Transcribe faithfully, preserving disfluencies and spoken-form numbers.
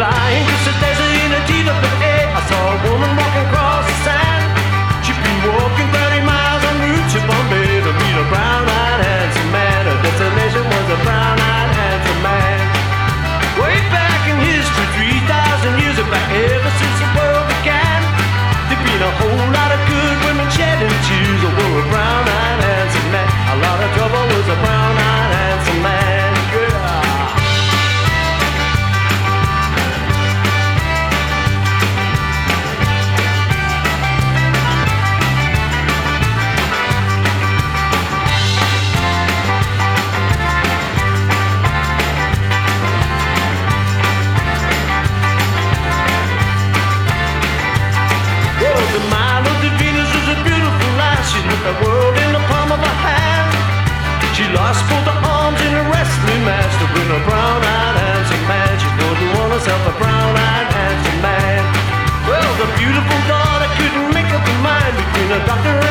flying across the desert in a deed of the air. I saw a woman walking across the sand. She'd been walking thirty miles en route to Bombay to meet a brown-eyed handsome man. Her destination was a brown-eyed handsome man. Way back in history, three thousand years back, ever since the world began, there've been a whole lot of good women shedding tears over a brown-eyed handsome man. A lot of trouble was a brown-eyed handsome man. Yeah. The world in the palm of her hand. She lost both her arms in a wrestling match to win a brown-eyed handsome man. She wouldn't want herself a brown-eyed handsome man. Well, the beautiful daughter couldn't make up her mind between a doctor